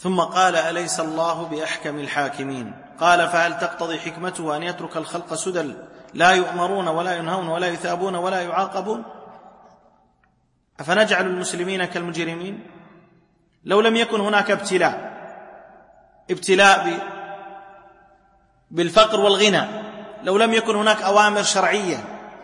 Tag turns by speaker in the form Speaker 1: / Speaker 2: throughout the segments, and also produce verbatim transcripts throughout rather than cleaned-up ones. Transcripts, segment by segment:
Speaker 1: ثم قال: أليس الله بأحكم الحاكمين؟ قال: فهل تقتضي حكمته أن يترك الخلق سدى لا يؤمرون ولا ينهون ولا يثابون ولا يعاقبون؟ أفنجعل المسلمين كالمجرمين؟ لو لم يكن هناك ابتلاء ابتلاء بالفقر والغنى، لو لم يكن هناك أوامر شرعية،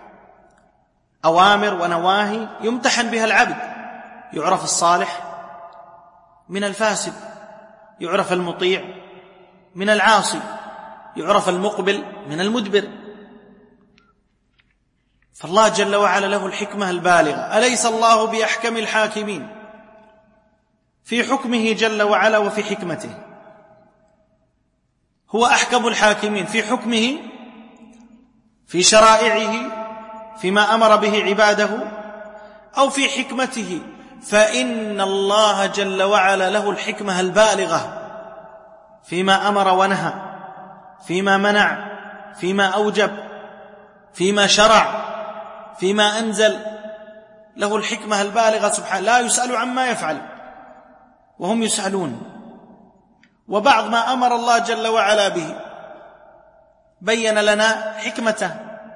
Speaker 1: أوامر ونواهي يمتحن بها العبد، يعرف الصالح من الفاسد، يعرف المطيع من العاصي، يعرف المقبل من المدبر. فالله جل وعلا له الحكمة البالغة. أليس الله بأحكم الحاكمين؟ في حكمه جل وعلا وفي حكمته، هو أحكم الحاكمين في حكمه، في شرائعه، فيما أمر به عباده، أو في حكمته، فإن الله جل وعلا له الحكمة البالغة فيما أمر ونهى، فيما منع، فيما أوجب، فيما شرع، فيما أنزل، له الحكمة البالغة سبحانه، لا يسأل عما يفعل وهم يسألون. وبعض ما أمر الله جل وعلا به بين لنا حكمته،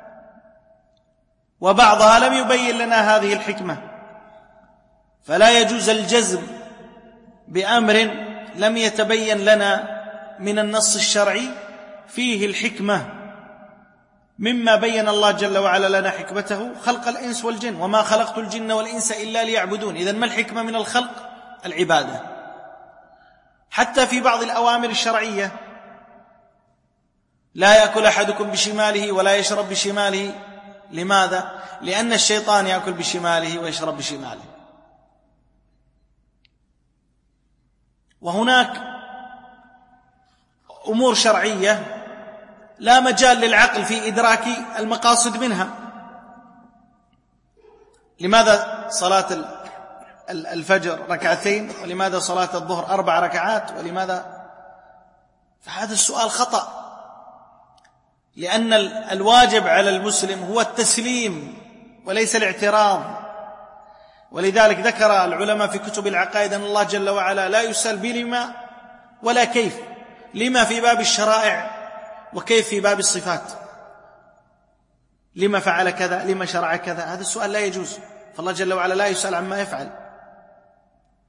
Speaker 1: وبعضها لم يبين لنا هذه الحكمة، فلا يجوز الجزم بأمر لم يتبين لنا من النص الشرعي فيه الحكمة. مما بين الله جل وعلا لنا حكمته خلق الإنس والجن، وما خلقت الجن والإنس إلا ليعبدون. إذن ما الحكمة من الخلق؟ العبادة. حتى في بعض الأوامر الشرعية: لا يأكل أحدكم بشماله ولا يشرب بشماله. لماذا؟ لأن الشيطان يأكل بشماله ويشرب بشماله. وهناك أمور شرعية لا مجال للعقل في إدراك المقاصد منها. لماذا صلاة الفجر ركعتين، ولماذا صلاة الظهر أربع ركعات، ولماذا؟ فهذا السؤال خطأ، لأن الواجب على المسلم هو التسليم وليس الاعتراض. ولذلك ذكر العلماء في كتب العقائد أن الله جل وعلا لا يسأل بلما ولا كيف، لما في باب الشرائع وكيف في باب الصفات. لما فعل كذا، لما شرع كذا، هذا السؤال لا يجوز. فالله جل وعلا لا يسأل عما يفعل.